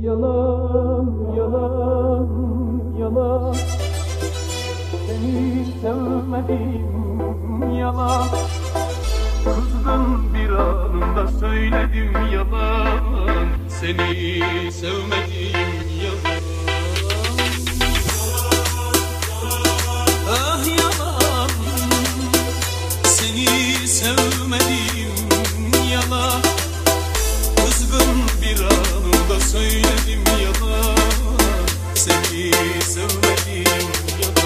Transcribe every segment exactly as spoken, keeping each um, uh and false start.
Yalan, yalan, yalan. Seni sevmedim, yalan. Kızgın bir anında söyledim, yalan. Seni sevmedim, yalan. Ah yalan, seni sevmedim, yalan. Kızgın bir anında söyledim, yalan. Seni sevmedim, yalan.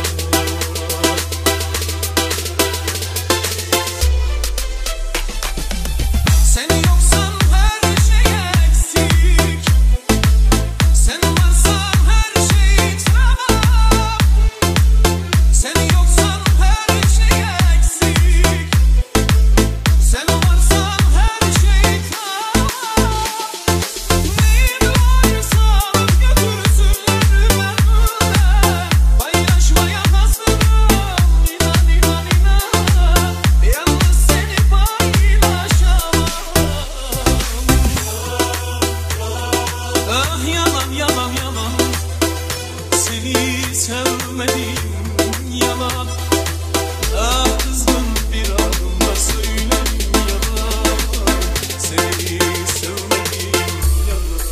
Sen yoksan her şey eksik, sen varsan her şey tamam. Sen yoksan her şey eksik, sen varsan her şey tamam. Neyin varsa götürsün önüme, paylaşmaya hazırım, inan inan inan. Yalnız seni paylaşamam. Ah yalan yalan yalan, seni sevmedim, yalan. Ah kızgın bir anımda söyledim, yalan. Seni sevmedim, yalan.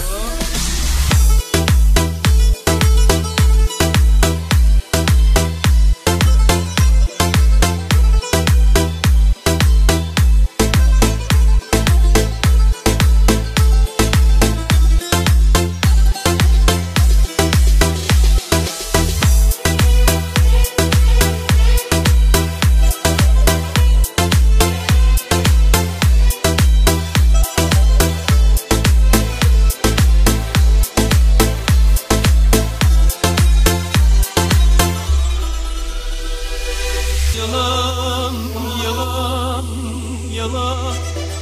Yalan, yalan, yalan.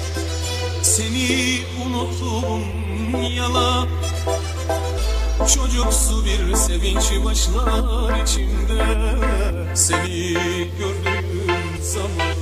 Seni unuttum, yalan. Çocuksu bir sevinç başlar içimde, seni gördüğüm zaman.